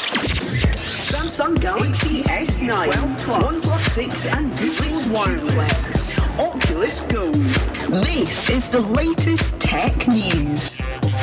Samsung Galaxy S9, OnePlus 6 and Google's Wireless, Oculus Go. This is the latest tech news.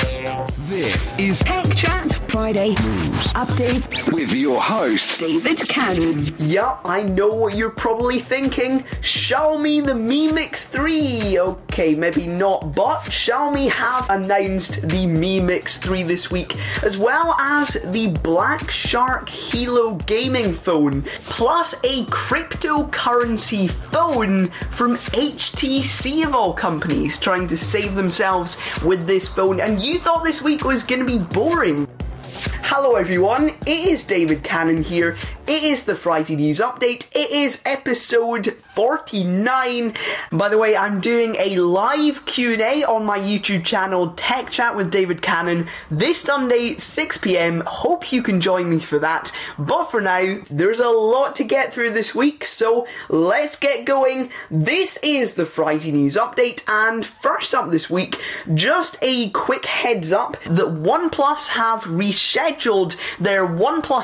This is Tech Chat Friday News Update with your host, David Cannon. Yeah, I know what you're probably thinking. Xiaomi the Mi Mix 3. Okay, maybe not, but Xiaomi have announced the Mi Mix 3 this week, as well as the Black Shark Hilo gaming phone, plus a cryptocurrency phone from HTC of all companies, trying to save themselves with this phone. And you thought this week was going to be boring. Hello everyone, it is David Cannon here. It is the Friday News Update. It is episode 49. By the way, I'm doing a live Q&A on my YouTube channel, Tech Chat with David Cannon, this Sunday, 6 PM. Hope you can join me for that. But for now, there's a lot to get through this week, so let's get going. This is the Friday News Update, and first up this week, just a quick heads up that OnePlus have rescheduled their OnePlus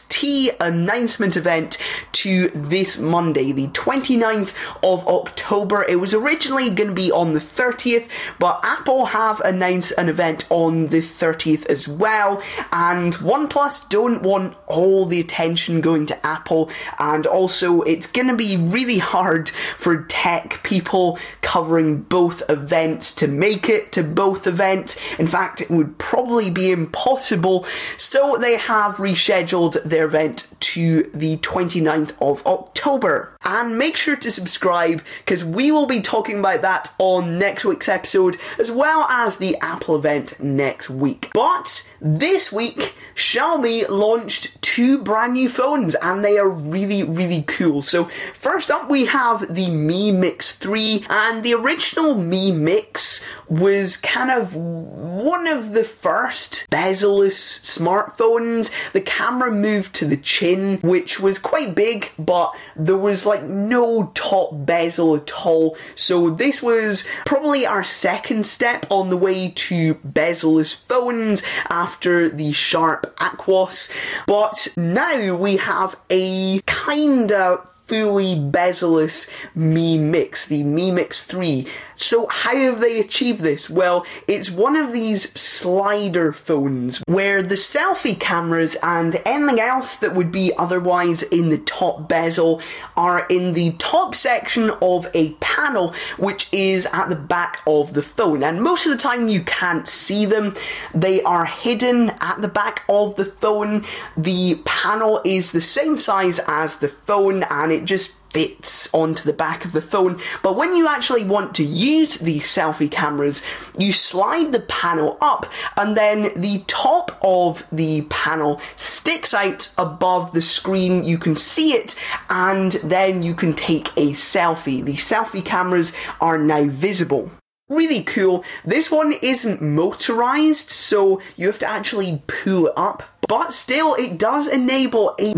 6T announcement event to this Monday, the 29th of October. It was originally going to be on the 30th, but Apple have announced an event on the 30th as well, and OnePlus don't want all the attention going to Apple, and also it's going to be really hard for tech people covering both events to make it to both events. In fact, it would probably be impossible, so they have rescheduled their event to the 29th of October. And make sure to subscribe, because we will be talking about that on next week's episode, as well as the Apple event next week. But this week, Xiaomi launched two brand new phones, and they are really, really cool. So first up, we have the Mi Mix 3, and the original Mi Mix was kind of one of the first bezel-less smartphones. The camera moved to the chin, which was quite big, but there was like no top bezel at all. So this was probably our second step on the way to bezel-less phones after the Sharp Aquos. But now we have a kinda fully bezel-less Mi Mix, the Mi Mix 3. So how have they achieved this? Well, it's one of these slider phones where the selfie cameras and anything else that would be otherwise in the top bezel are in the top section of a panel, which is at the back of the phone. And most of the time you can't see them. They are hidden at the back of the phone. The panel is the same size as the phone, and it just fits onto the back of the phone. But when you actually want to use these selfie cameras, you slide the panel up, and then the top of the panel sticks out above the screen. You can see it, and then you can take a selfie. The selfie cameras are now visible. Really cool. This one isn't motorized, so you have to actually pull it up. But still, it does enable a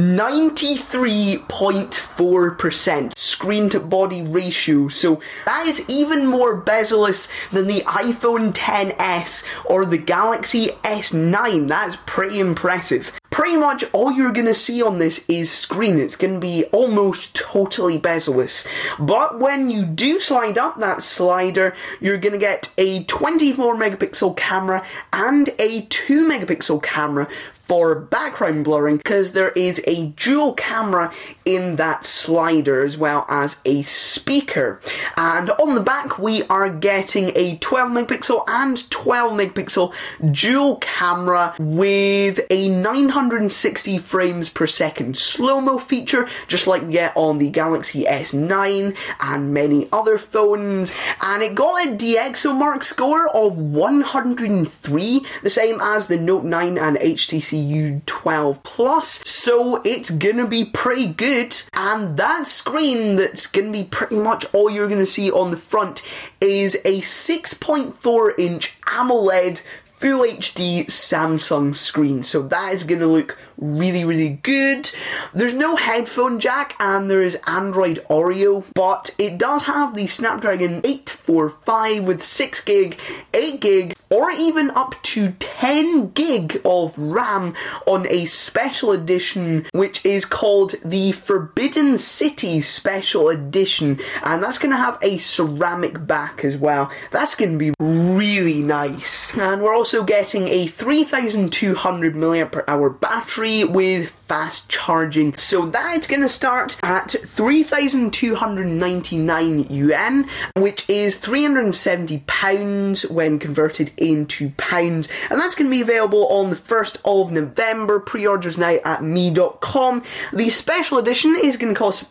93.4% screen-to-body ratio, so that is even more bezel-less than the iPhone XS or the Galaxy S9. That's pretty impressive. Pretty much all you're going to see on this is screen. It's going to be almost totally bezel-less. But when you do slide up that slider, you're going to get a 24 megapixel camera and a 2 megapixel camera for background blurring, because there is a dual camera in that slider as well as a speaker. And on the back we are getting a 12 megapixel and 12 megapixel dual camera with a 960 frames per second slow-mo feature, just like we get on the Galaxy S9 and many other phones. And it got a DxOMark score of 103, the same as the Note 9 and HTC U12 Plus, so it's gonna be pretty good. And that screen that's gonna be pretty much all you're gonna see on the front is a 6.4 inch AMOLED Full HD Samsung screen, so that is going to look really, really good. There's no headphone jack and there is Android Oreo, but it does have the Snapdragon 845 with 6GB, 8GB, or even up to 10GB of RAM on a special edition, which is called the Forbidden City Special Edition, and that's going to have a ceramic back as well. That's going to be really nice. And we're also getting a 3200 mAh battery with fast charging. So that is going to start at 3,299 yuan, which is £370 when converted into pounds. And that's going to be available on the 1st of November. Pre-orders now at mi.com. The special edition is going to cost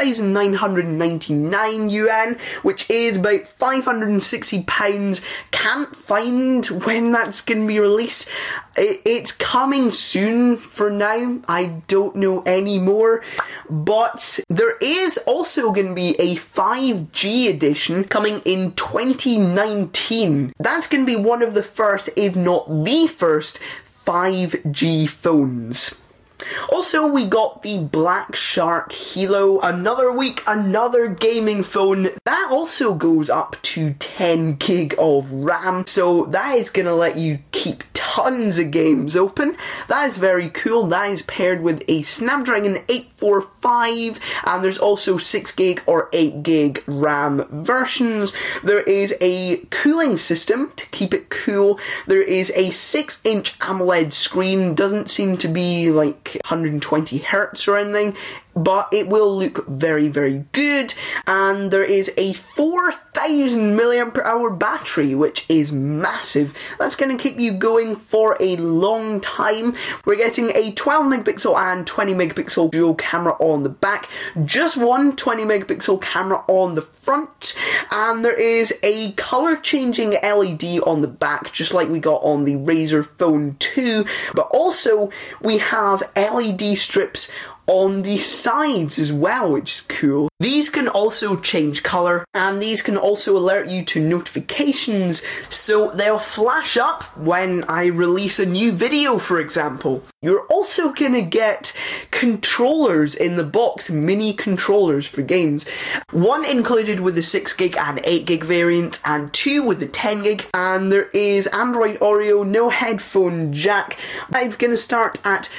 4,999 yuan, which is about £560. Can't find when that's going to be released. It's coming soon for now. I don't know anymore. But there is also going to be a 5G edition coming in 2019. That's going to be one of the first, if not the first, 5G phones. Also, we got the Black Shark Hilo. Another week, another gaming phone. That also goes up to 10GB of RAM. So that is going to let you keep tons of games open. That is very cool. That is paired with a Snapdragon 845, and there's also 6GB or 8GB RAM versions. There is a cooling system to keep it cool. There is a 6-inch AMOLED screen. Doesn't seem to be like 120 Hz or anything, but it will look very, very good. And there is a 4,000 mAh battery, which is massive. That's going to keep you going for a long time. We're getting a 12 megapixel and 20 megapixel dual camera on the back, just one 20 megapixel camera on the front, and there is a color changing LED on the back, just like we got on the Razer Phone 2, but also we have LED strips on the sides as well, which is cool. These can also change colour, and these can also alert you to notifications, so they'll flash up when I release a new video, for example. You're also gonna get controllers in the box, mini controllers for games. One included with the 6GB and 8GB variant, and two with the 10GB, and there is Android Oreo, no headphone jack. It's gonna start at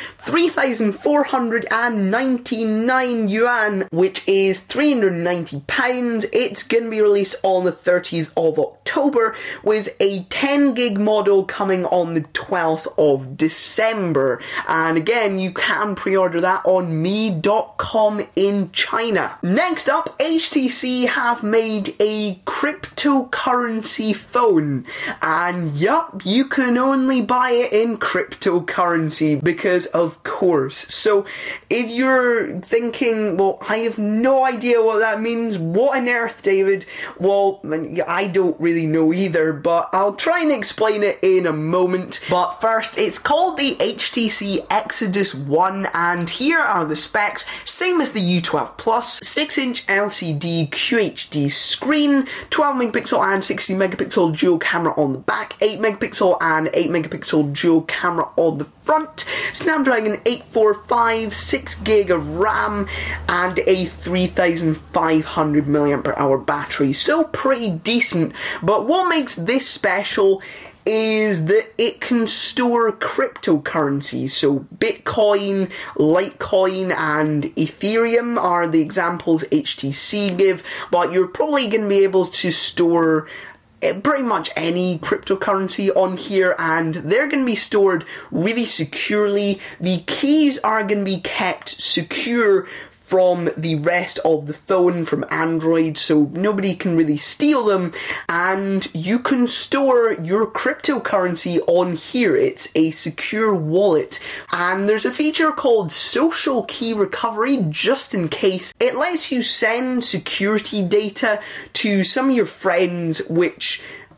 3,499 yuan, which is £390. It's going to be released on the 30th of October, with a 10GB model coming on the 12th of December. And again, you can pre-order that on mi.com in China. Next up, HTC have made a cryptocurrency phone. And yup, you can only buy it in cryptocurrency, because of course. So if you're thinking, well, I have no idea what that means, what on earth, David? Well, I don't really know either, but I'll try and explain it in a moment. But first, it's called the HTC Exodus 1, and here are the specs. Same as the U12 Plus, 6-inch LCD QHD screen, 12 megapixel and 60 megapixel dual camera on the back, 8 megapixel and 8 megapixel dual camera on the front, Snapdragon 845, 6GB of RAM, and a 3,500 mAh battery. So pretty decent, but what makes this special is that it can store cryptocurrencies. So Bitcoin, Litecoin and Ethereum are the examples HTC give, but you're probably going to be able to store pretty much any cryptocurrency on here, and they're going to be stored really securely. The keys are going to be kept secure from the rest of the phone, from Android, so nobody can really steal them, and you can store your cryptocurrency on here. It's a secure wallet, and there's a feature called Social Key Recovery, just in case. It lets you send security data to some of your friends, which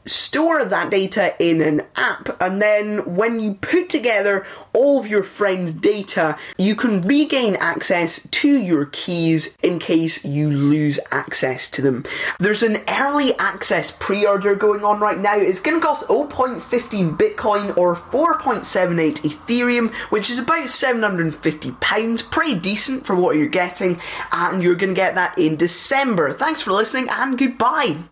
store that data in an app, and then when you put together all of your friends' data, you can regain access to your keys in case you lose access to them. There's an early access pre-order going on right now. It's going to cost 0.15 Bitcoin or 4.78 Ethereum, which is about £750. Pretty decent for what you're getting, and you're going to get that in December. Thanks for listening, and goodbye.